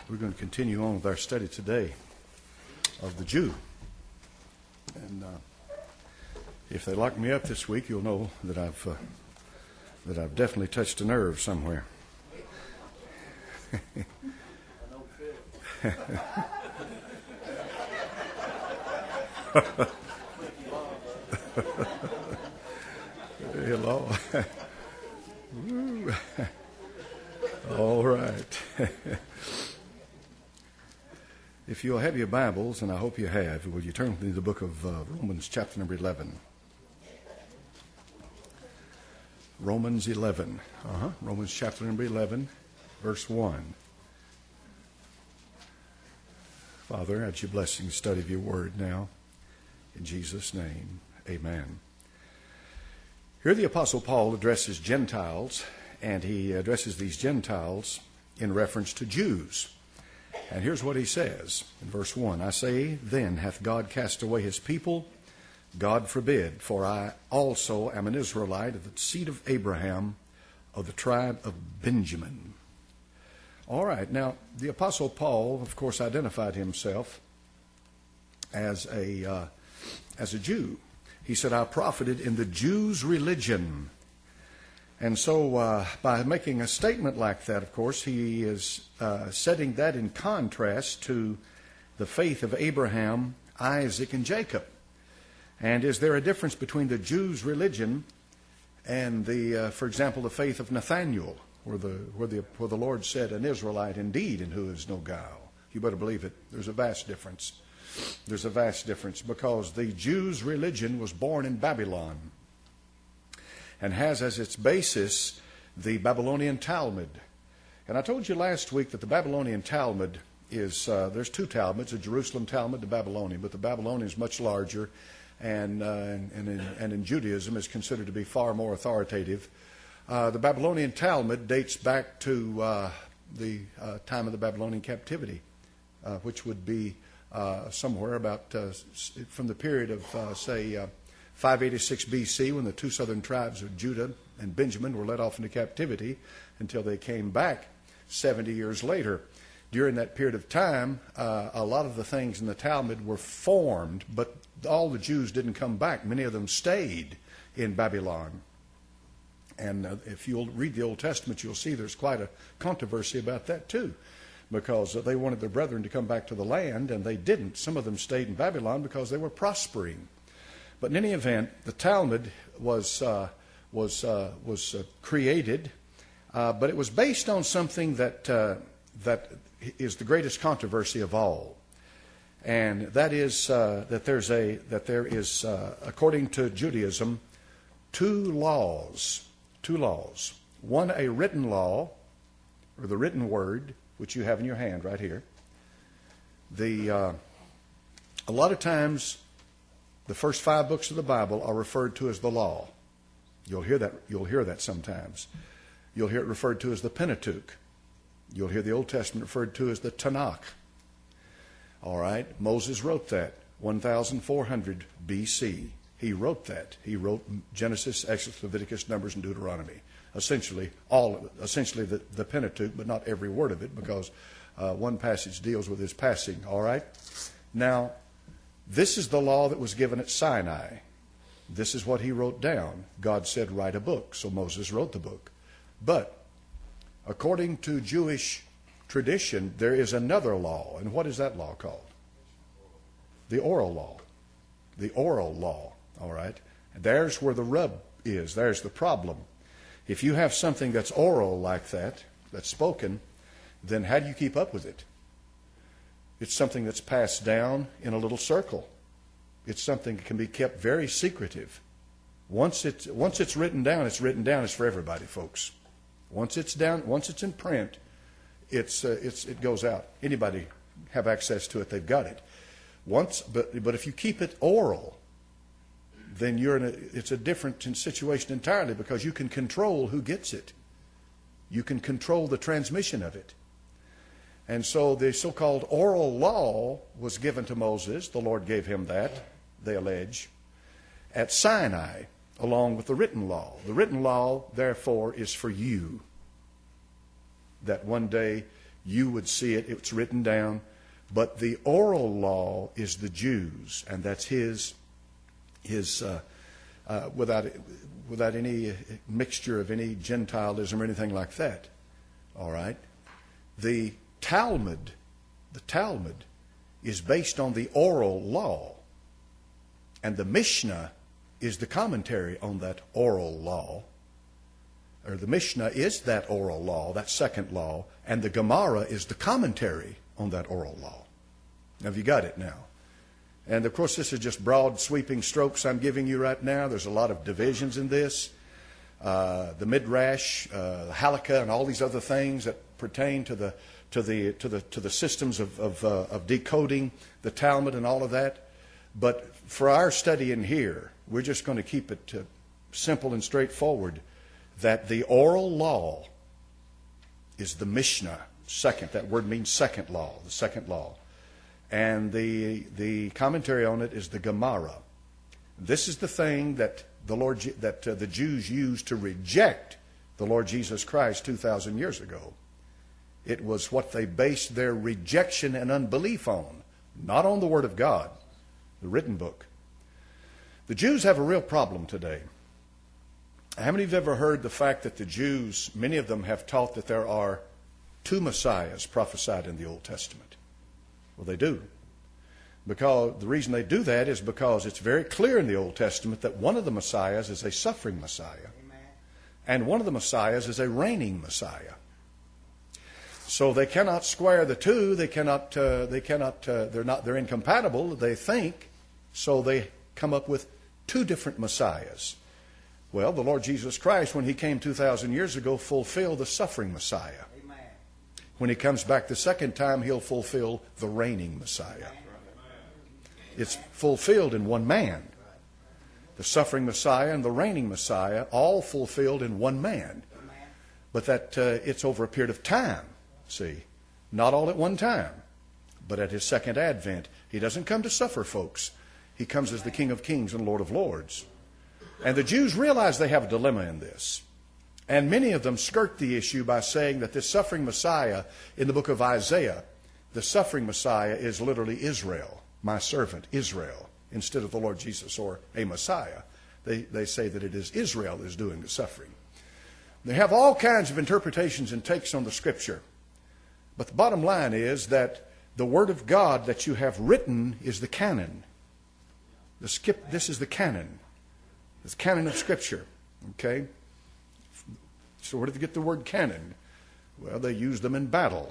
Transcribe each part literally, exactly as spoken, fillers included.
We're going to continue on with our study today of the Jew. And uh, if they lock me up this week, you'll know that I've uh, that I've definitely touched a nerve somewhere. Hello. All right. If you'll have your Bibles, and I hope you have, will you turn to the book of uh, Romans chapter number eleven. Romans eleven. Uh-huh. Romans chapter number eleven, verse one. Father, add your blessing, study of your word now. In Jesus' name, amen. Here the Apostle Paul addresses Gentiles, and he addresses these Gentiles in reference to Jews. And here's what he says in verse one. I say, then hath God cast away his people? God forbid, for I also am an Israelite of the seed of Abraham, of the tribe of Benjamin. All right, now the Apostle Paul, of course, identified himself as a, uh, as a Jew. He said, I profited in the Jews' religion. And so uh, by making a statement like that, of course, he is uh, setting that in contrast to the faith of Abraham, Isaac, and Jacob. And is there a difference between the Jews' religion and the, uh, for example, the faith of Nathaniel, where the, where the where the Lord said, an Israelite indeed, in who is no guile? You better believe it. There's a vast difference. There's a vast difference because the Jews' religion was born in Babylon and has as its basis the Babylonian Talmud. And I told you last week that the Babylonian Talmud is, uh, there's two Talmuds, the Jerusalem Talmud, the Babylonian, but the Babylonian is much larger and, uh, and, and, in, and in Judaism is considered to be far more authoritative. Uh, the Babylonian Talmud dates back to uh, the uh, time of the Babylonian captivity, uh, which would be uh, somewhere about uh, from the period of, uh, say, uh, five eighty-six B C, when the two southern tribes of Judah and Benjamin were led off into captivity until they came back seventy years later. During that period of time, uh, a lot of the things in the Talmud were formed, but all the Jews didn't come back. Many of them stayed in Babylon. And uh, if you'll read the Old Testament, you'll see there's quite a controversy about that too, because uh, they wanted their brethren to come back to the land, and they didn't. Some of them stayed in Babylon because they were prospering. But in any event, the Talmud was uh, was uh, was uh, created, uh, but it was based on something that uh, that is the greatest controversy of all, and that is uh, that there's a that there is, uh, according to Judaism, two laws. Two laws. One, a written law, or the written word, which you have in your hand right here. The uh, a lot of times, the first five books of the Bible are referred to as the law. You'll hear that. You'll hear that sometimes. You'll hear it referred to as the Pentateuch. You'll hear the Old Testament referred to as the Tanakh. All right. Moses wrote that one thousand four hundred B C. He wrote that. He wrote Genesis, Exodus, Leviticus, Numbers, and Deuteronomy. Essentially, all essentially the, the Pentateuch, but not every word of it, because uh, one passage deals with his passing. All right. Now, this is the law that was given at Sinai. This is what he wrote down. God said, write a book. So Moses wrote the book. But according to Jewish tradition, there is another law. And what is that law called? The oral law. The oral law. All right. There's where the rub is. There's the problem. If you have something that's oral like that, that's spoken, then how do you keep up with it? It's something that's passed down in a little circle. It's something that can be kept very secretive. Once it's, once it's written down, it's written down. It's for everybody, folks. Once it's down, once it's in print, it's, uh, it's, it goes out. Anybody have access to it, they've got it. Once, but, but if you keep it oral, then you're in a, it's a different situation entirely, because you can control who gets it. You can control the transmission of it. And so the so-called oral law was given to Moses. The Lord gave him that, they allege, at Sinai, along with the written law. The written law, therefore, is for you, that one day you would see it. It's written down. But the oral law is the Jews, and that's his, his uh, uh, without, without any mixture of any Gentilism or anything like that. All right? The Talmud, the Talmud is based on the oral law. And the Mishnah is the commentary on that oral law. Or the Mishnah is that oral law, that second law, and the Gemara is the commentary on that oral law. Now, have you got it now? And, of course, this is just broad, sweeping strokes I'm giving you right now. There's a lot of divisions in this. Uh, the Midrash, uh, the Halakha, and all these other things that pertain to the to the to the to the systems of of, uh, of decoding the Talmud and all of that. But for our study in here, we're just going to keep it uh, simple and straightforward. That the oral law is the Mishnah, second. That word means second law, the second law. And the the commentary on it is the Gemara. This is the thing that the Lord that uh, the Jews used to reject the Lord Jesus Christ two thousand years ago. It was what they based their rejection and unbelief on, not on the Word of God, the written book. The Jews have a real problem today. How many of you have ever heard the fact that the Jews, many of them have taught that there are two Messiahs prophesied in the Old Testament? Well, they do. Because the reason they do that is because it's very clear in the Old Testament that one of the Messiahs is a suffering Messiah. Amen. And one of the Messiahs is a reigning Messiah. So they cannot square the two. They cannot, uh, they cannot, uh, they're not, they're incompatible, they think. So they come up with two different Messiahs. Well, the Lord Jesus Christ, when He came two thousand years ago, fulfilled the suffering Messiah. Amen. When He comes back the second time, He'll fulfill the reigning Messiah. Amen. It's fulfilled in one man. The suffering Messiah and the reigning Messiah, all fulfilled in one man. But that uh, it's over a period of time, see. Not all at one time, but at His second advent. He doesn't come to suffer, folks. He comes as the King of Kings and Lord of Lords. And the Jews realize they have a dilemma in this. And many of them skirt the issue by saying that this suffering Messiah in the book of Isaiah, the suffering Messiah is literally Israel, my servant Israel, instead of the Lord Jesus or a Messiah. They, they say that it is Israel that is doing the suffering. They have all kinds of interpretations and takes on the Scripture. But the bottom line is that the Word of God that you have written is the canon. The skip, this is the canon. It's canon of Scripture, okay? So where did they get the word canon? Well, they used them in battle.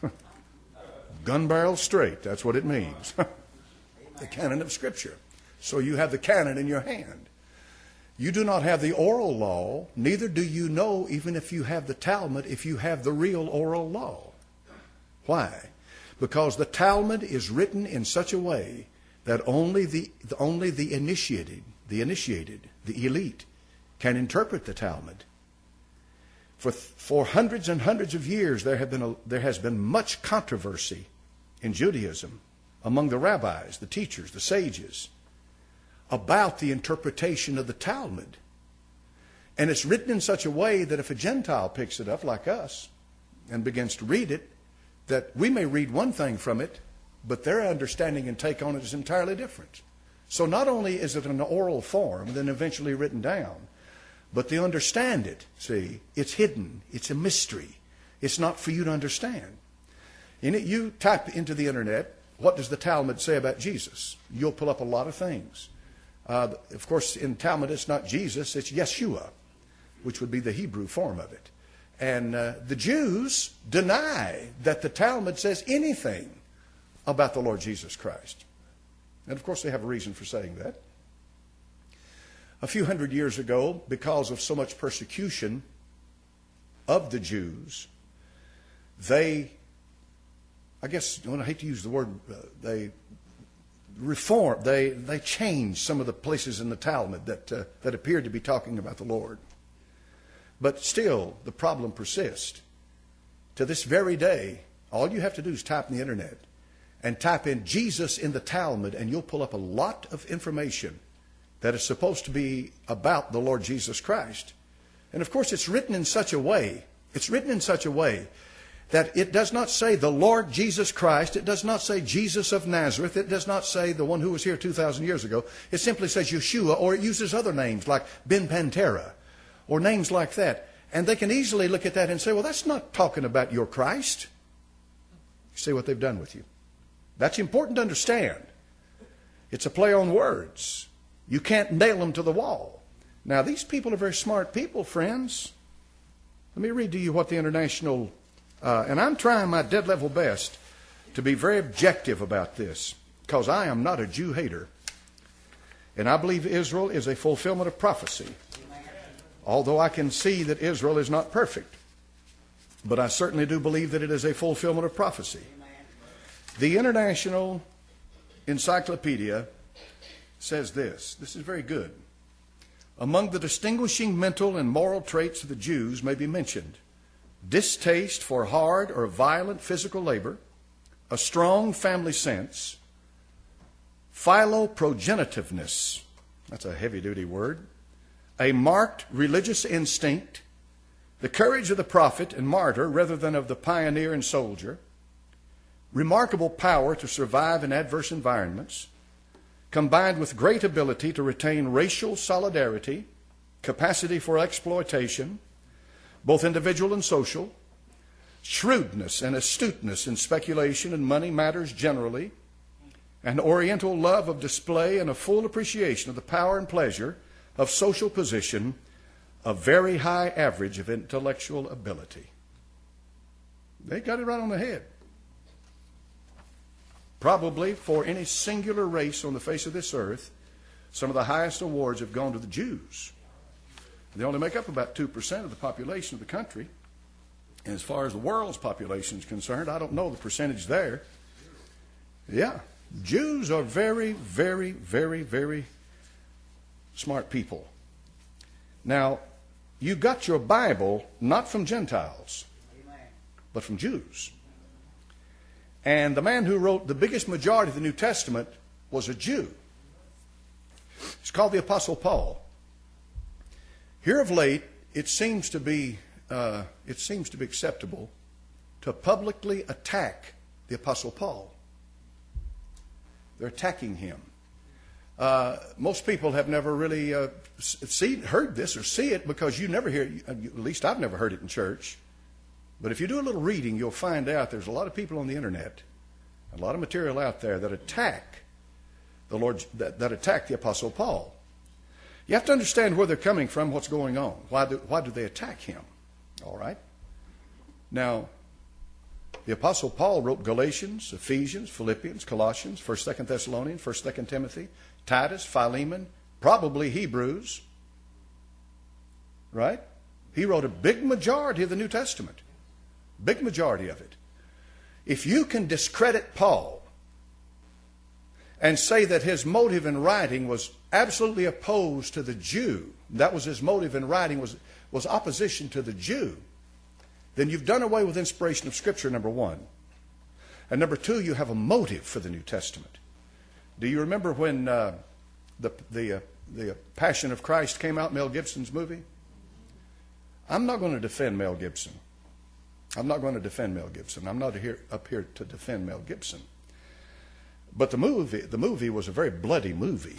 Gun barrel straight, that's what it means. The canon of Scripture. So you have the canon in your hand. You do not have the oral law, neither do you know, even if you have the Talmud, if you have the real oral law. Why? Because the Talmud is written in such a way that only the, only the initiated, the initiated, the elite, can interpret the Talmud. For, for hundreds and hundreds of years, there, have been a, there has been much controversy in Judaism among the rabbis, the teachers, the sages, about the interpretation of the Talmud. And it's written in such a way that if a Gentile picks it up like us and begins to read it, that we may read one thing from it, but their understanding and take on it is entirely different. So not only is it an oral form, then eventually written down, but they understand it. See, it's hidden. It's a mystery. It's not for you to understand. In it, you type into the internet, what does the Talmud say about Jesus? You'll pull up a lot of things. Uh, of course, in Talmud, it's not Jesus, it's Yeshua, which would be the Hebrew form of it. And uh, the Jews deny that the Talmud says anything about the Lord Jesus Christ. And of course, they have a reason for saying that. A few hundred years ago, because of so much persecution of the Jews, they, I guess, I hate to use the word, uh, they reformed, they, they changed some of the places in the Talmud that, uh, that appeared to be talking about the Lord. But still, the problem persists. To this very day, all you have to do is type in the internet and type in Jesus in the Talmud, and you'll pull up a lot of information that is supposed to be about the Lord Jesus Christ. And of course, it's written in such a way, it's written in such a way that it does not say the Lord Jesus Christ. It does not say Jesus of Nazareth. It does not say the one who was here two thousand years ago. It simply says Yeshua, or it uses other names like Ben Pantera or names like that. And they can easily look at that and say, well, that's not talking about your Christ. You see what they've done with you. That's important to understand. It's a play on words. You can't nail them to the wall. Now, these people are very smart people, friends. Let me read to you what the International, uh, and I'm trying my dead level best to be very objective about this, because I am not a Jew hater. And I believe Israel is a fulfillment of prophecy. Although I can see that Israel is not perfect. But I certainly do believe that it is a fulfillment of prophecy. The International Encyclopedia says this. This is very good. Among the distinguishing mental and moral traits of the Jews may be mentioned distaste for hard or violent physical labor, a strong family sense, philoprogenitiveness, that's a heavy-duty word, a marked religious instinct, the courage of the prophet and martyr rather than of the pioneer and soldier, remarkable power to survive in adverse environments, combined with great ability to retain racial solidarity, capacity for exploitation, both individual and social, shrewdness and astuteness in speculation and money matters generally, an oriental love of display and a full appreciation of the power and pleasure of social position, a very high average of intellectual ability. They got it right on the head. Probably for any singular race on the face of this earth, some of the highest awards have gone to the Jews. They only make up about two percent of the population of the country. And as far as the world's population is concerned, I don't know the percentage there. Yeah, Jews are very, very, very, very smart people. Now, you got your Bible not from Gentiles, but from Jews. And the man who wrote the biggest majority of the New Testament was a Jew. He's called the Apostle Paul. Here of late, it seems to be uh, it seems to be acceptable to publicly attack the Apostle Paul. They're attacking him. Uh, most people have never really uh, see, heard this or see it because you never hear it. At least I've never heard it in church. But if you do a little reading, you'll find out there's a lot of people on the internet, a lot of material out there that attack the Lord, that, that attack the Apostle Paul. You have to understand where they're coming from, what's going on. Why do, why do they attack him? All right. Now, the Apostle Paul wrote Galatians, Ephesians, Philippians, Colossians, First, Second Thessalonians, First, Second Timothy, Titus, Philemon, probably Hebrews. Right? He wrote a big majority of the New Testament. Big majority of it. If you can discredit Paul and say that his motive in writing was absolutely opposed to the Jew, that was his motive in writing, was, was opposition to the Jew, then you've done away with inspiration of Scripture, number one. And number two, you have a motive for the New Testament. Do you remember when uh, the, the, uh, the Passion of Christ came out, Mel Gibson's movie? I'm not going to defend Mel Gibson. I'm not going to defend Mel Gibson. I'm not here, up here to defend Mel Gibson. But the movie, the movie was a very bloody movie.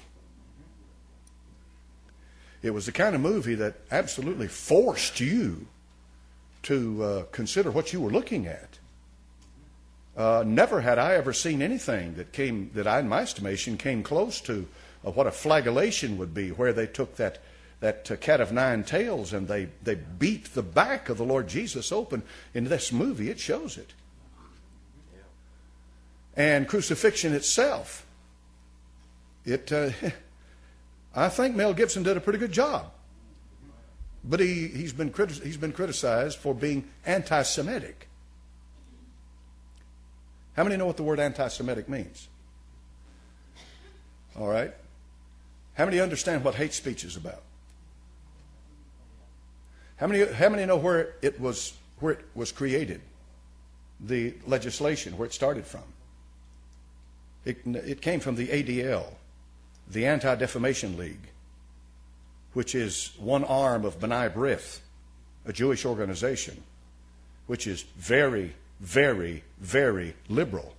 It was the kind of movie that absolutely forced you to uh, consider what you were looking at. Uh, never had I ever seen anything that came, that I, in my estimation, came close to uh, what a flagellation would be, where they took that that uh, cat of nine tails and they, they beat the back of the Lord Jesus open. In this movie, it shows it. And crucifixion itself, it uh, I think Mel Gibson did a pretty good job. But he, he's been criti- he's been criticized for being anti-Semitic. How many know what the word anti-Semitic means? All right. How many understand what hate speech is about? How many, how many know where it was where it was created? The legislation, where it started from. It, it came from the A D L, the Anti-Defamation League, which is one arm of B'nai B'rith, a Jewish organization which is very, very, very liberal.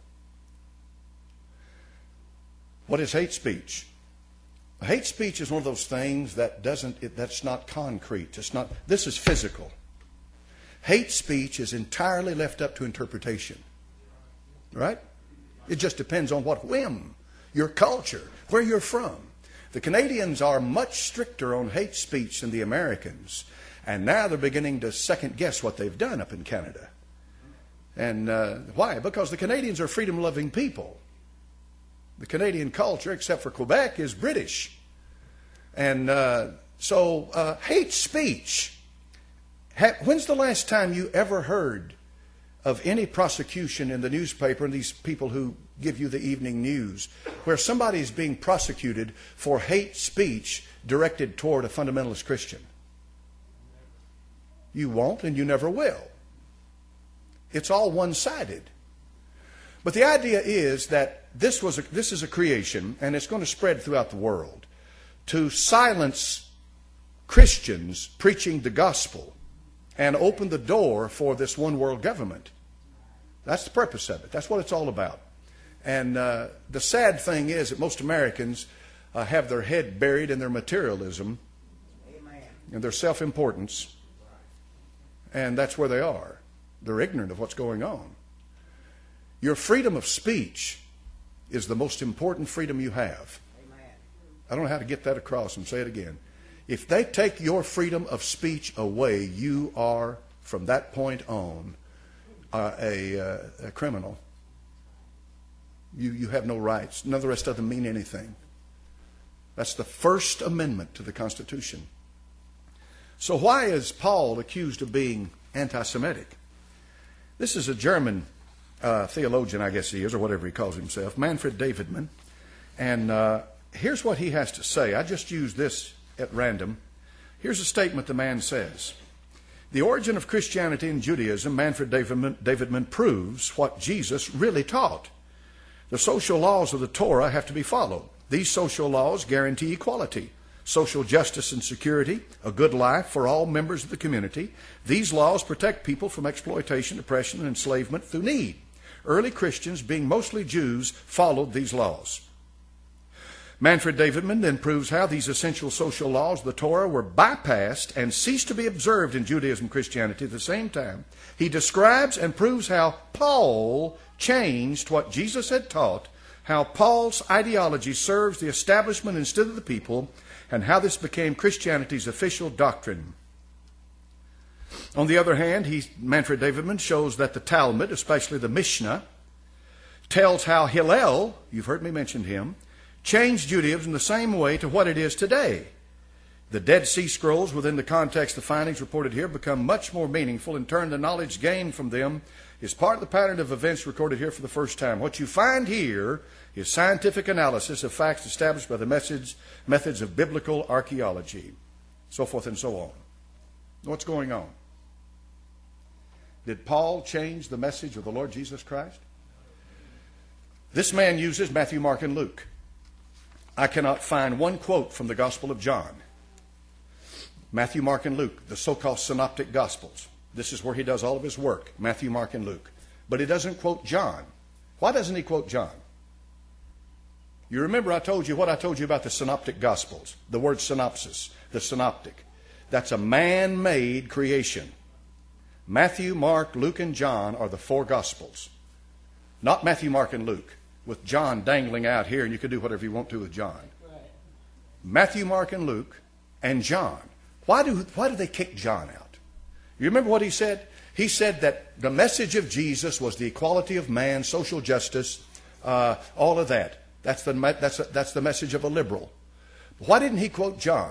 What is hate speech? Hate speech is one of those things that doesn't, it, that's not concrete. It's not, this is physical. Hate speech is entirely left up to interpretation. Right? It just depends on what whim, your culture, where you're from. The Canadians are much stricter on hate speech than the Americans. And now they're beginning to second guess what they've done up in Canada. And uh, why? Because the Canadians are freedom-loving people. The Canadian culture, except for Quebec, is British. And uh, so uh, hate speech. Ha- when's the last time you ever heard of any prosecution in the newspaper, and these people who give you the evening news, where somebody is being prosecuted for hate speech directed toward a fundamentalist Christian? You won't, and you never will. It's all one-sided. But the idea is that this was a, this is a creation, and it's going to spread throughout the world, to silence Christians preaching the gospel and open the door for this one world government. That's the purpose of it. That's what it's all about. And uh, the sad thing is that most Americans uh, have their head buried in their materialism. Amen. And their self-importance. And that's where they are. They're ignorant of what's going on. Your freedom of speech is the most important freedom you have. Amen. I don't know how to get that across and say it again. If they take your freedom of speech away, you are, from that point on, uh, a, uh, a criminal. You, you have no rights. None of the rest doesn't mean anything. That's the First Amendment to the Constitution. So why is Paul accused of being anti-Semitic? This is a German uh, theologian, I guess he is, or whatever he calls himself, Manfred Davidman. And uh, here's what he has to say. I just used this at random. Here's a statement the man says. The origin of Christianity and Judaism, Manfred Davidman, Davidman proves what Jesus really taught. The social laws of the Torah have to be followed. These social laws guarantee equality, social justice and security, a good life for all members of the community. These laws protect people from exploitation, oppression, and enslavement through need. Early Christians, being mostly Jews, followed these laws. Manfred Davidman then proves how these essential social laws of the Torah were bypassed and ceased to be observed in Judaism and Christianity at the same time. He describes and proves how Paul changed what Jesus had taught, how Paul's ideology serves the establishment instead of the people, and how this became Christianity's official doctrine. On the other hand, he, Manfred Davidman shows that the Talmud, especially the Mishnah, tells how Hillel, you've heard me mention him, changed Judaism the same way to what it is today. The Dead Sea Scrolls, within the context of findings reported here, become much more meaningful. In turn, the knowledge gained from them is part of the pattern of events recorded here for the first time. What you find here is scientific analysis of facts established by the methods, methods of biblical archaeology, so forth and so on. What's going on? Did Paul change the message of the Lord Jesus Christ? This man uses Matthew, Mark, and Luke. I cannot find one quote from the Gospel of John. Matthew, Mark, and Luke, the so-called synoptic Gospels. This is where he does all of his work, Matthew, Mark, and Luke. But he doesn't quote John. Why doesn't he quote John? You remember I told you what I told you about the synoptic Gospels. The word synopsis, the synoptic. That's a man-made creation. Matthew, Mark, Luke, and John are the four Gospels. Not Matthew, Mark, and Luke, with John dangling out here, and you can do whatever you want to with John. Matthew, Mark, and Luke, and John. Why do, why do they kick John out? You remember what he said? He said that the message of Jesus was the equality of man, social justice, uh, all of that. That's the, that's, that's the message of a liberal. Why didn't he quote John?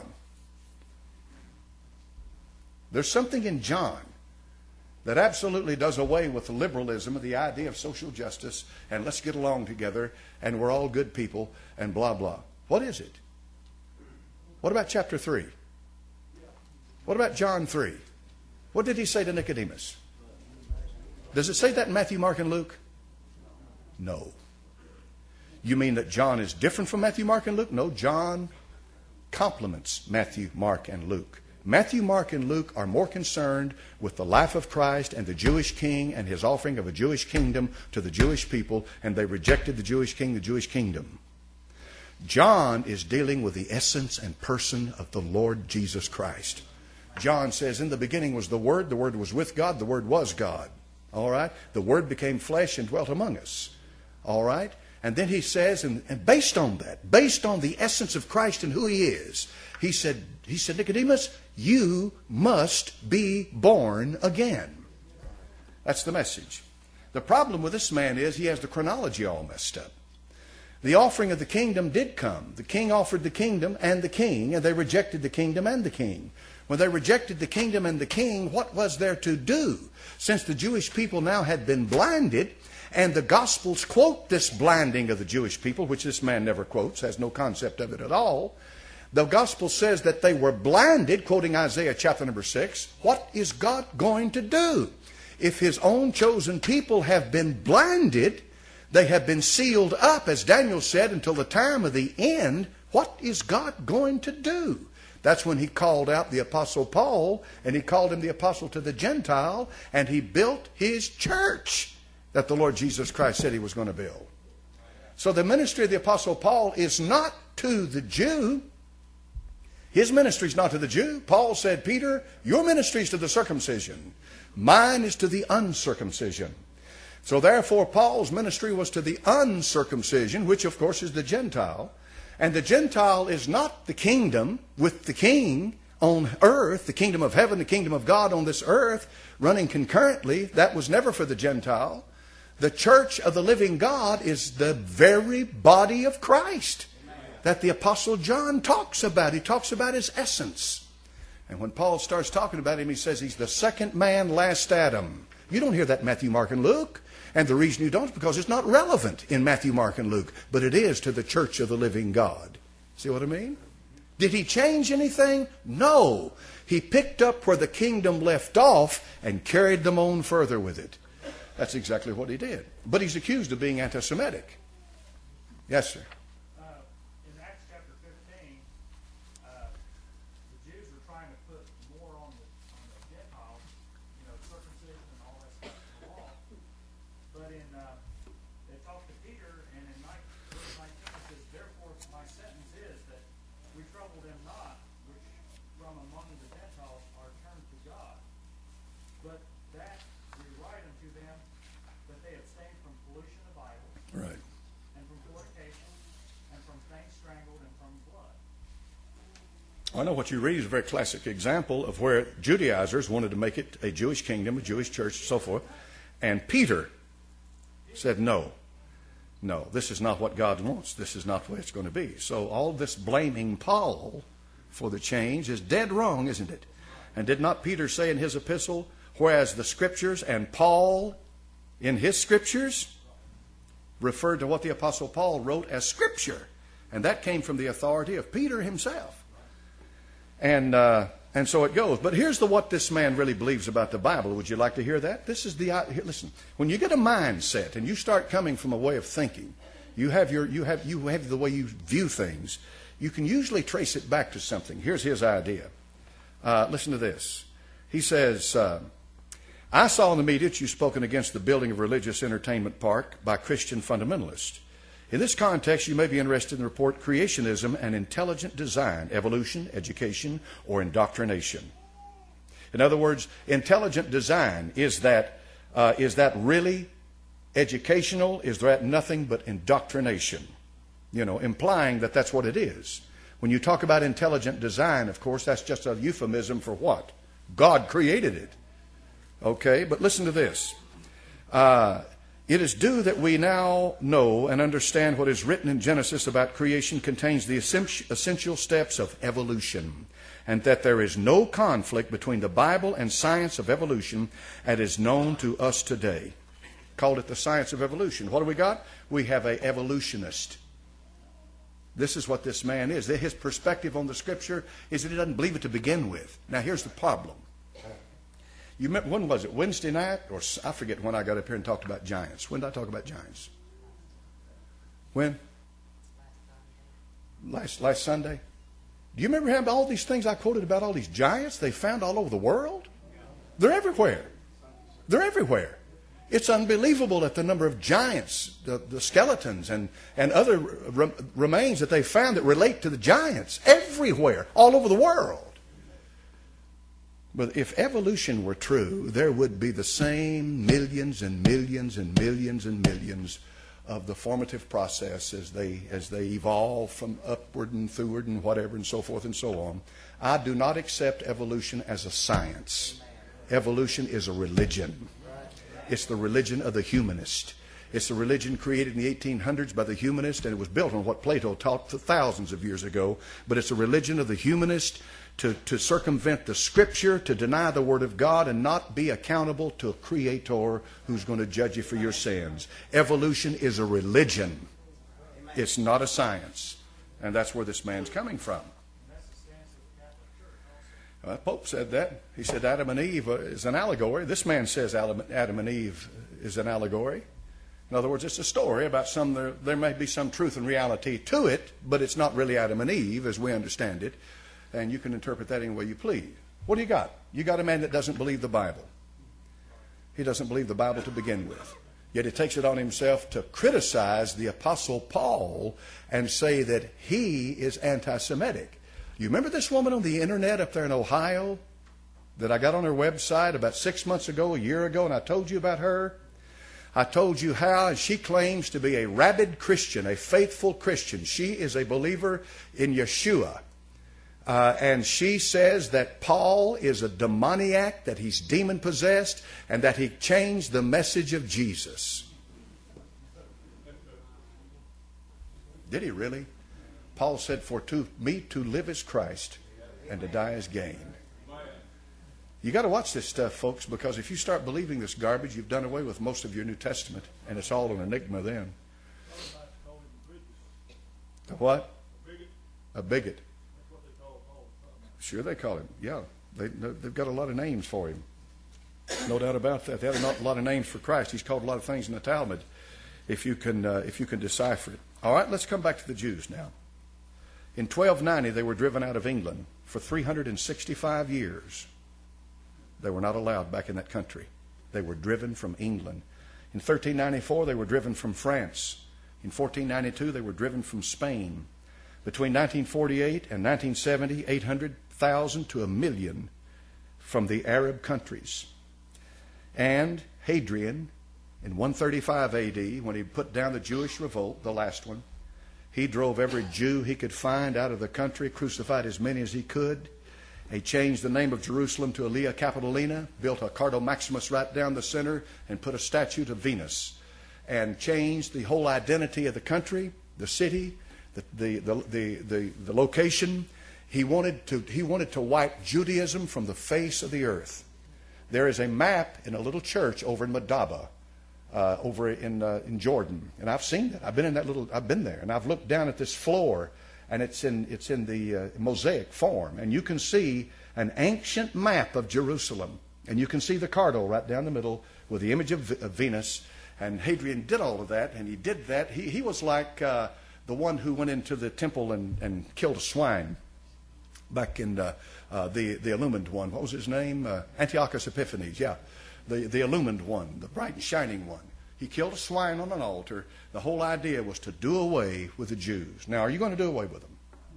There's something in John that absolutely does away with the liberalism of the idea of social justice and let's get along together and we're all good people and blah, blah. What is it? What about chapter three? What about John three? What did he say to Nicodemus? Does it say that in Matthew, Mark, and Luke? No. You mean that John is different from Matthew, Mark, and Luke? No, John complements Matthew, Mark, and Luke. Matthew, Mark, and Luke are more concerned with the life of Christ and the Jewish king and his offering of a Jewish kingdom to the Jewish people, and they rejected the Jewish king, the Jewish kingdom. John is dealing with the essence and person of the Lord Jesus Christ. John says, in the beginning was the Word, the Word was with God, the Word was God. All right? The Word became flesh and dwelt among us. All right? And then he says, and, and based on that, based on the essence of Christ and who he is, he said, he said, Nicodemus, you must be born again. That's the message. The problem with this man is he has the chronology all messed up. The offering of the kingdom did come. The king offered the kingdom and the king, and they rejected the kingdom and the king. When they rejected the kingdom and the king, what was there to do? Since the Jewish people now had been blinded, and the Gospels quote this blinding of the Jewish people, which this man never quotes, has no concept of it at all. The Gospel says that they were blinded, quoting Isaiah chapter number six. What is God going to do? If his own chosen people have been blinded, they have been sealed up, as Daniel said, until the time of the end, what is God going to do? That's when he called out the Apostle Paul, and he called him the apostle to the Gentile, and he built his church that the Lord Jesus Christ said he was going to build. So the ministry of the Apostle Paul is not to the Jew. His ministry is not to the Jew. Paul said, Peter, your ministry is to the circumcision. Mine is to the uncircumcision. So therefore, Paul's ministry was to the uncircumcision, which of course is the Gentile. And the Gentile is not the kingdom with the king on earth, the kingdom of heaven, the kingdom of God on this earth, running concurrently. That was never for the Gentile. The church of the living God is the very body of Christ that the Apostle John talks about. He talks about his essence. And when Paul starts talking about him, he says he's the second man, last Adam. You don't hear that in Matthew, Mark, and Luke. And the reason you don't is because it's not relevant in Matthew, Mark, and Luke. But it is to the church of the living God. See what I mean? Did he change anything? No. He picked up where the kingdom left off and carried them on further with it. That's exactly what he did. But he's accused of being anti-Semitic. Yes, sir. Uh, in Acts chapter fifteen, uh, the Jews were trying to put more on the, on the Gentiles, you know, circumcision and all that stuff in the law. But in uh, they talked to Peter, and in verse nineteen it says, therefore my sentence is that we trouble them not, which from among the Gentiles are turned to God, but that we write unto them that they abstain from pollution of idols, Right. and from fornication, and from things strangled, and from blood. I know what you read is a very classic example of where Judaizers wanted to make it a Jewish kingdom, a Jewish church, and so forth. And Peter said, no, no, this is not what God wants. This is not what it's going to be. So all this blaming Paul for the change is dead wrong, isn't it? And did not Peter say in his epistle, whereas the Scriptures and Paul in his Scriptures referred to what the Apostle Paul wrote as Scripture. And that came from the authority of Peter himself. And uh, and so it goes. But here's the what this man really believes about the Bible. Would you like to hear that? This is the here, listen. When you get a mindset and you start coming from a way of thinking, you have your you have you have the way you view things. You can usually trace it back to something. Here's his idea. Uh, listen to this. He says, uh, I saw in the media that you've spoken against the building of a religious entertainment park by Christian fundamentalists. In this context, you may be interested in the report Creationism and Intelligent Design, Evolution, Education, or Indoctrination. In other words, intelligent design, is that, uh, is that really educational? Is that nothing but indoctrination? You know, implying that that's what it is. When you talk about intelligent design, of course, that's just a euphemism for what? God created it. Okay, but listen to this. Uh, it is due that we now know and understand what is written in Genesis about creation contains the essential steps of evolution, and that there is no conflict between the Bible and science of evolution as is known to us today. Called it the science of evolution. What do we got? We have an evolutionist. This is what this man is. His perspective on the Scripture is that he doesn't believe it to begin with. Now here's the problem. You remember, when was it? Wednesday night? Or I forget when I got up here and talked about giants. When did I talk about giants? When? Last, last Sunday? Do you remember how all these things I quoted about all these giants they found all over the world? They're everywhere. They're everywhere. It's unbelievable at the number of giants, the, the skeletons, and, and other re- remains that they found that relate to the giants everywhere, all over the world. But if evolution were true, there would be the same millions and millions and millions and millions of the formative process as they as they evolve from upward and through and whatever and so forth and so on. I do not accept evolution as a science. Evolution is a religion. It's the religion of the humanist. It's a religion created in the eighteen hundreds by the humanist, and it was built on what Plato taught thousands of years ago. But it's a religion of the humanist to, to circumvent the Scripture, to deny the Word of God, and not be accountable to a Creator who's going to judge you for your sins. Evolution is a religion. It's not a science. And that's where this man's coming from. Uh, Pope said that. He said Adam and Eve is an allegory. This man says Adam and Eve is an allegory. In other words, it's a story about some, there, there may be some truth and reality to it, but it's not really Adam and Eve as we understand it. And you can interpret that any way you please. What do you got? You got a man that doesn't believe the Bible. He doesn't believe the Bible to begin with. Yet he takes it on himself to criticize the Apostle Paul and say that he is anti-Semitic. You remember this woman on the internet up there in Ohio that I got on her website about six months ago, a year ago, and I told you about her? I told you how she claims to be a rabid Christian, a faithful Christian. She is a believer in Yeshua. Uh, and she says that Paul is a demoniac, that he's demon-possessed, and that he changed the message of Jesus. Did he really? Paul said, for to me to live is Christ, and to die is gain. You got to watch this stuff, folks, because if you start believing this garbage, you've done away with most of your New Testament, and it's all an enigma then. A what? A bigot. Sure, they call him. Yeah, they, they've got a lot of names for him. No doubt about that. They have a lot of names for Christ. He's called a lot of things in the Talmud, if you can, uh, if you can decipher it. All right, let's come back to the Jews now. In twelve ninety, they were driven out of England for three hundred sixty-five years. They were not allowed back in that country. They were driven from England. In thirteen ninety-four, they were driven from France. In fourteen ninety-two, they were driven from Spain. Between nineteen forty-eight and nineteen seventy, eight hundred thousand to a million from the Arab countries. And Hadrian, in one thirty-five A D, when he put down the Jewish revolt, the last one, he drove every Jew he could find out of the country, crucified as many as he could. He changed the name of Jerusalem to Aelia Capitolina, built a Cardo Maximus right down the center, and put a statue to Venus, and changed the whole identity of the country, the city, the the the the, the, the location. He wanted to he wanted to wipe Judaism from the face of the earth. There is a map in a little church over in Madaba, uh, over in uh, in Jordan, and I've seen that. I've been in that little. I've been there, and I've looked down at this floor, and it's in it's in the uh, mosaic form, and you can see an ancient map of Jerusalem, and you can see the Cardo right down the middle with the image of, v- of Venus. And Hadrian did all of that, and he did that. He he was like uh, the one who went into the temple and, and killed a swine back in uh, uh, the the illumined one. What was his name? Uh, Antiochus Epiphanes. Yeah, the the illumined one, the bright and shining one. He killed a swine on an altar. The whole idea was to do away with the Jews. Now, are you going to do away with them?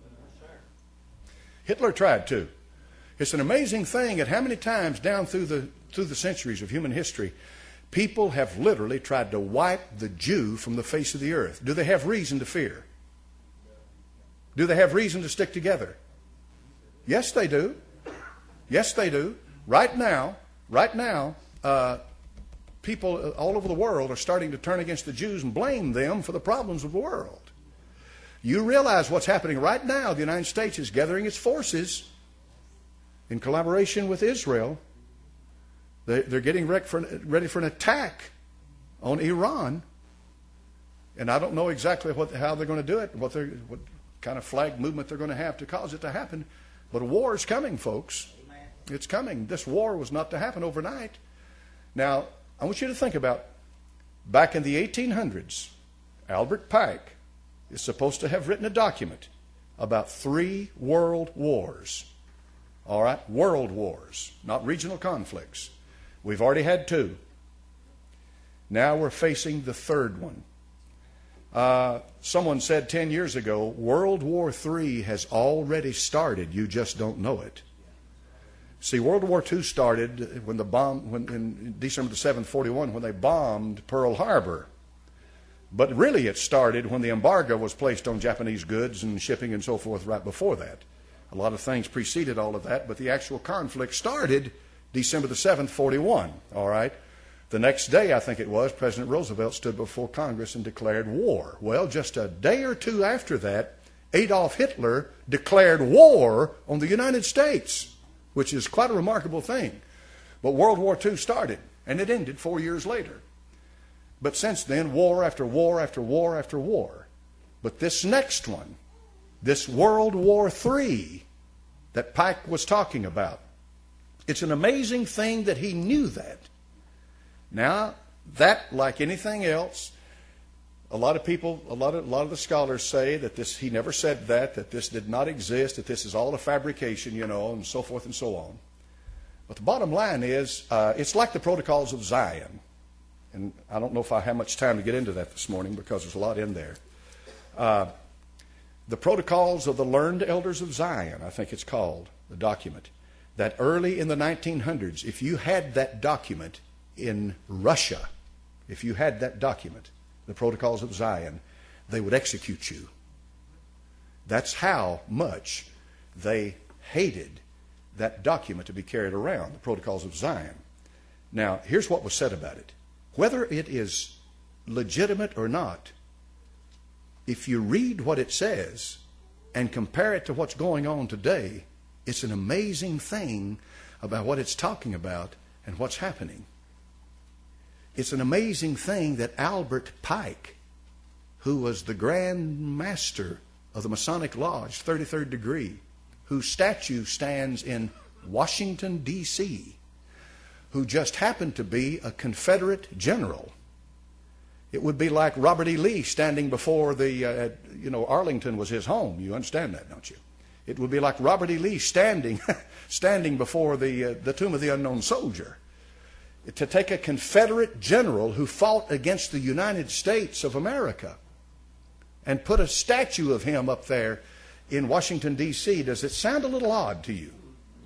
Hitler tried to. It's an amazing thing at how many times down through the through the centuries of human history, people have literally tried to wipe the Jew from the face of the earth. Do they have reason to fear? Do they have reason to stick together? Yes, they do. Yes, they do. Right now, right now, uh, people all over the world are starting to turn against the Jews and blame them for the problems of the world. You realize what's happening right now. The United States is gathering its forces in collaboration with Israel. They're getting ready for an attack on Iran. And I don't know exactly what, how they're going to do it, what, what kind of flag movement they're going to have to cause it to happen. But a war is coming, folks. Amen. It's coming. This war was not to happen overnight. Now, I want you to think about, back in the eighteen hundreds, Albert Pike is supposed to have written a document about three world wars. All right? World wars, not regional conflicts. We've already had two. Now we're facing the third one. Uh, someone said ten years ago, World War Three has already started. You just don't know it. See, World War Two started when the bomb, when, in December the seventh, forty-one, when they bombed Pearl Harbor. But really it started when the embargo was placed on Japanese goods and shipping and so forth right before that. A lot of things preceded all of that, but the actual conflict started December the seventh, forty-one. All right? The next day, I think it was, President Roosevelt stood before Congress and declared war. Well, just a day or two after that, Adolf Hitler declared war on the United States, which is quite a remarkable thing. But World War Two started, and it ended four years later. But since then, war after war after war after war. But this next one, this World War Three that Pike was talking about, it's an amazing thing that he knew that. Now, that, like anything else, a lot of people, a lot of, a lot of the scholars say that this, he never said that, that this did not exist, that this is all a fabrication, you know, and so forth and so on. But the bottom line is, uh, it's like the protocols of Zion. And I don't know if I have much time to get into that this morning because there's a lot in there. Uh, the protocols of the learned elders of Zion, I think it's called, the document, that early in the nineteen hundreds, if you had that document in Russia, if you had that document, the protocols of Zion, they would execute you. That's how much they hated that document to be carried around, the protocols of Zion. Now, here's what was said about it. Whether it is legitimate or not, if you read what it says and compare it to what's going on today, it's an amazing thing about what it's talking about and what's happening. It's an amazing thing that Albert Pike, who was the Grand Master of the Masonic Lodge, thirty-third degree, whose statue stands in Washington, D C, who just happened to be a Confederate general. It would be like Robert E. Lee standing before the, uh, you know, Arlington was his home. You understand that, don't you? It would be like Robert E. Lee standing, standing before the, uh, the tomb of the unknown soldier. To take a Confederate general who fought against the United States of America and put a statue of him up there in Washington, D C, does it sound a little odd to you?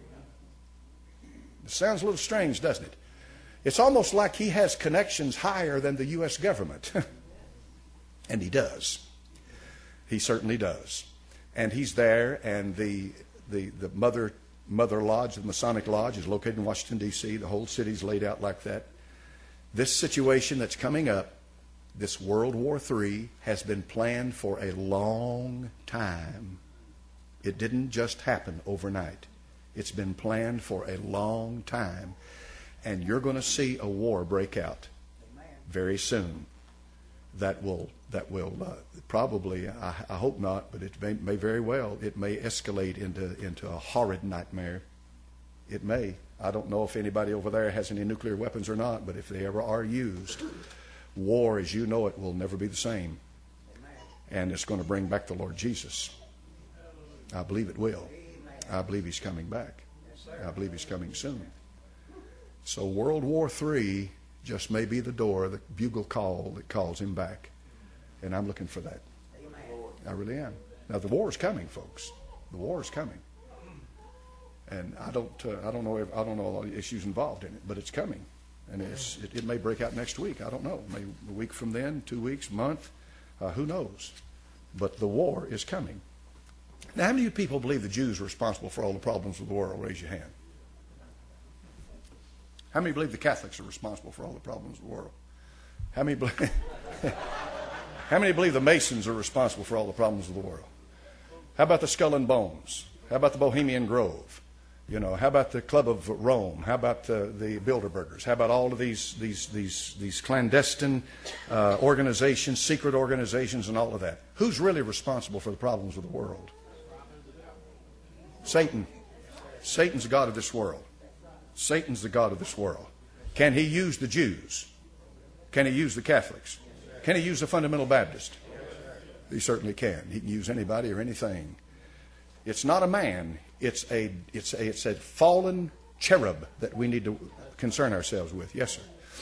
It sounds a little strange, doesn't it? It's almost like he has connections higher than the U S government. And he does. He certainly does. And he's there, and the, the, the mother... Mother Lodge, the Masonic Lodge, is located in Washington, D C The whole city's laid out like that. This situation that's coming up, this World War Three, has been planned for a long time. It didn't just happen overnight. It's been planned for a long time. And you're going to see a war break out very soon. That will, that will uh, probably, I, I hope not, but it may, may very well, it may escalate into, into a horrid nightmare. It may. I don't know if anybody over there has any nuclear weapons or not, but if they ever are used, war as you know it will never be the same. And it's going to bring back the Lord Jesus. I believe it will. I believe he's coming back. I believe he's coming soon. So World War Three just may be the door, the bugle call that calls him back. And I'm looking for that. I really am. Now the war is coming, folks. The war is coming. And I don't, uh, I don't know, if, I don't know all the issues involved in it, but it's coming. And it's, it, it may break out next week. I don't know. Maybe a week from then, two weeks, month, uh, who knows? But the war is coming. Now, how many of you people believe the Jews are responsible for all the problems of the world? Raise your hand. How many believe the Catholics are responsible for all the problems of the world? How many believe, how many believe the Masons are responsible for all the problems of the world? How about the Skull and Bones? How about the Bohemian Grove? You know, how about the Club of Rome? How about the, the Bilderbergers? How about all of these these these these clandestine uh, organizations, secret organizations, and all of that? Who's really responsible for the problems of the world? Satan. Satan's the god of this world. Satan's the god of this world. Can he use the Jews? Can he use the Catholics? Can he use the fundamental Baptist? He certainly can. He can use anybody or anything. It's not a man. It's a, it's a, it's a fallen cherub that we need to concern ourselves with. Yes, sir.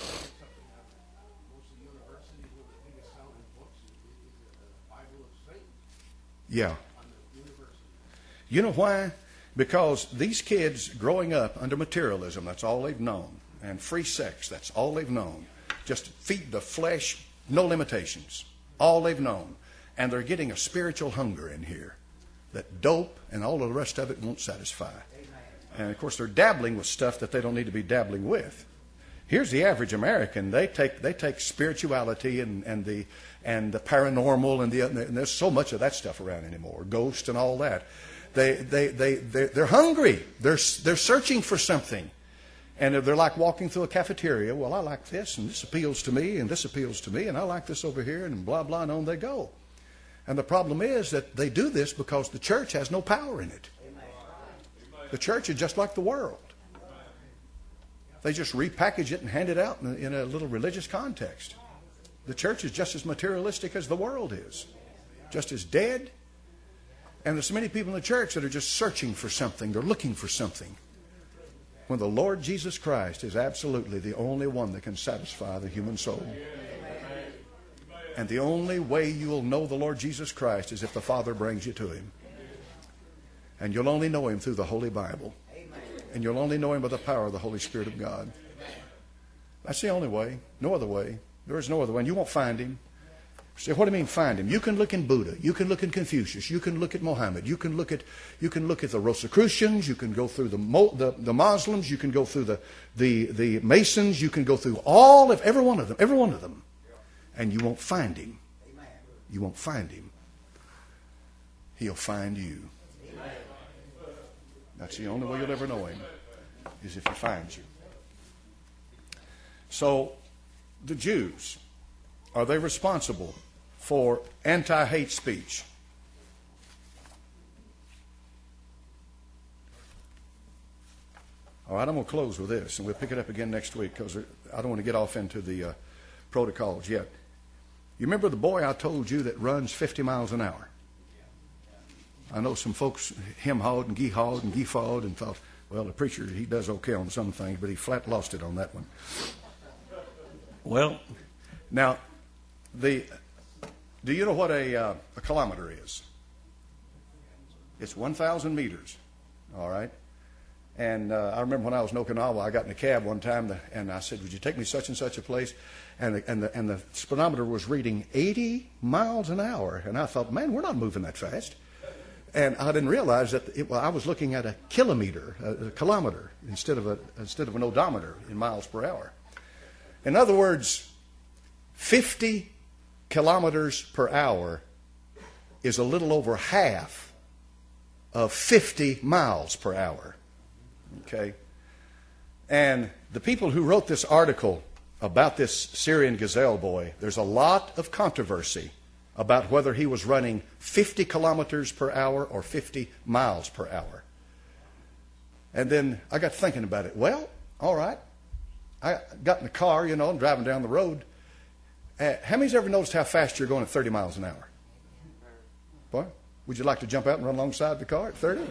Yeah. You know why? Because these kids growing up under materialism, that's all they've known. And free sex, that's all they've known. Just feed the flesh, no limitations. All they've known. And they're getting a spiritual hunger in here that dope and all of the rest of it won't satisfy. And of course they're dabbling with stuff that they don't need to be dabbling with. Here's the average American. They take they take spirituality and, and the and the paranormal and the and there's so much of that stuff around anymore, ghosts and all that. They they they they're, they're hungry. They're they're searching for something, and they're like walking through a cafeteria. Well, I like this, and this appeals to me, and this appeals to me, and I like this over here, and blah blah, and on they go. And the problem is that they do this because the church has no power in it. The church is just like the world. They just repackage it and hand it out in a, in a little religious context. The church is just as materialistic as the world is. Just as dead. And there's so many people in the church that are just searching for something. They're looking for something. When the Lord Jesus Christ is absolutely the only one that can satisfy the human soul. And the only way you'll know the Lord Jesus Christ is if the Father brings you to Him. And you'll only know Him through the Holy Bible. And you'll only know Him by the power of the Holy Spirit of God. That's the only way. No other way. There is no other way. And you won't find Him. So what do you mean find Him? You can look in Buddha. You can look in Confucius. You can look at Mohammed. You can look at you can look at the Rosicrucians. You can go through the the, the Muslims. You can go through the, the the Masons. You can go through all of every one of them. Every one of them. And you won't find Him. You won't find Him. He'll find you. That's the only way you'll ever know Him, is if He finds you. So, the Jews, are they responsible for anti-hate speech? All right, I'm going to close with this, and we'll pick it up again next week because I don't want to get off into the uh, protocols yet. You remember the boy I told you that runs fifty miles an hour? I know some folks hem-hawed and gee-hawed and gee-fawed and thought, well, the preacher, he does okay on some things, but he flat lost it on that one. Well, now, the do you know what a, uh, a kilometer is? It's one thousand meters, all right? And uh, I remember when I was in Okinawa, I got in a cab one time, and I said, would you take me such and such a place? And the, and the, and the speedometer was reading eighty miles an hour. And I thought, man, we're not moving that fast. And I didn't realize that it, well, I was looking at a kilometer, a, a kilometer, instead of a instead of an odometer in miles per hour. In other words, fifty kilometers per hour is a little over half of fifty miles per hour. Okay? And the people who wrote this article about this Syrian gazelle boy, there's a lot of controversy about whether he was running fifty kilometers per hour or fifty miles per hour. And then I got thinking about it. Well, all right. I got in the car, you know, and driving down the road. Uh, how many's ever noticed how fast you're going at thirty miles an hour? What? Would you like to jump out and run alongside the car at thirty?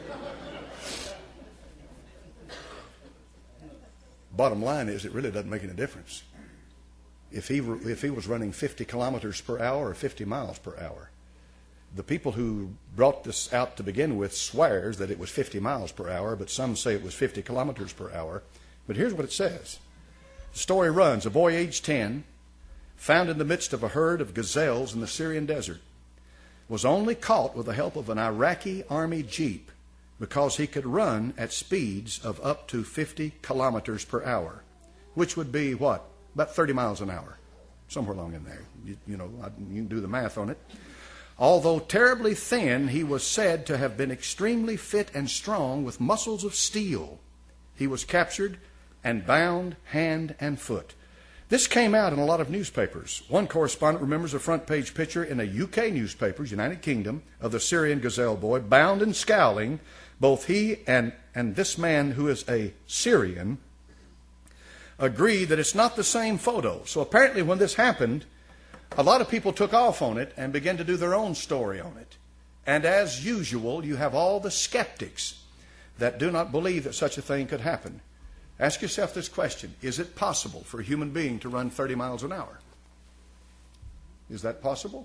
Bottom line is, it really doesn't make any difference. If he if he was running fifty kilometers per hour or fifty miles per hour. The people who brought this out to begin with swears that it was fifty miles per hour, but some say it was fifty kilometers per hour. But here's what it says. The story runs, a boy aged ten, found in the midst of a herd of gazelles in the Syrian desert, was only caught with the help of an Iraqi army jeep because he could run at speeds of up to fifty kilometers per hour, which would be what? About thirty miles an hour, somewhere along in there. You, you know, you can do the math on it. Although terribly thin, he was said to have been extremely fit and strong with muscles of steel. He was captured and bound hand and foot. This came out in a lot of newspapers. One correspondent remembers a front page picture in a U K newspaper, United Kingdom, of the Syrian gazelle boy, bound and scowling. Both he and, and this man, who is a Syrian, agree that it's not the same photo. So apparently when this happened, a lot of people took off on it and began to do their own story on it. And as usual, you have all the skeptics that do not believe that such a thing could happen. Ask yourself this question. Is it possible for a human being to run thirty miles an hour? Is that possible?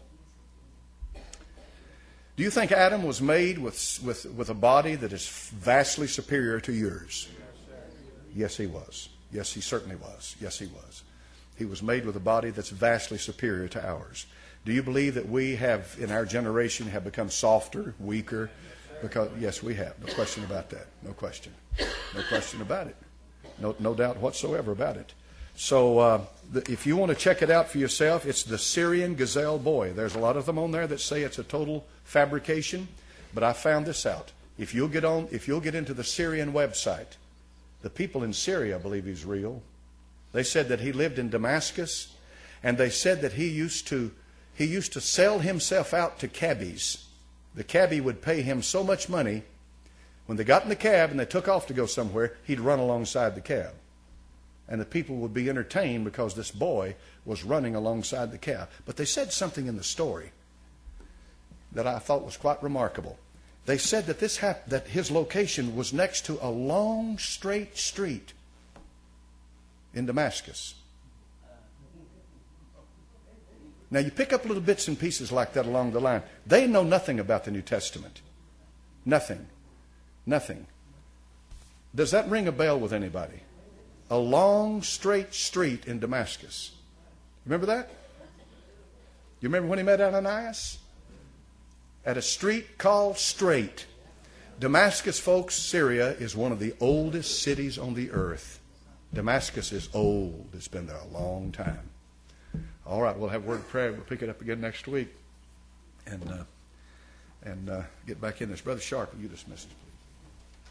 Do you think Adam was made with, with, with a body that is vastly superior to yours? Yes, he was. Yes, he certainly was. Yes, he was. He was made with a body that's vastly superior to ours. Do you believe that we have, in our generation, have become softer, weaker? Because yes, we have. No question about that. No question. No question about it. No, no doubt whatsoever about it. So uh, the, if you want to check it out for yourself, it's the Syrian Gazelle Boy. There's a lot of them on there that say it's a total fabrication, but I found this out. If you'll get on, if you'll get into the Syrian website, the people in Syria believe he's real. They said that he lived in Damascus, and they said that he used to he used to sell himself out to cabbies. The cabbie would pay him so much money. When they got in the cab and they took off to go somewhere, he'd run alongside the cab. And the people would be entertained because this boy was running alongside the cab. But they said something in the story that I thought was quite remarkable. They said that this hap- that his location was next to a long, straight street in Damascus. Now, you pick up little bits and pieces like that along the line. They know nothing about the New Testament. Nothing. Nothing. Does that ring a bell with anybody? A long, straight street in Damascus. Remember that? You remember when he met Ananias? At a street called Straight. Damascus, folks, Syria is one of the oldest cities on the earth. Damascus is old. It's been there a long time. All right, we'll have a word of prayer. We'll pick it up again next week and uh, and uh, get back in this. Brother Sharp, will you dismiss us, please?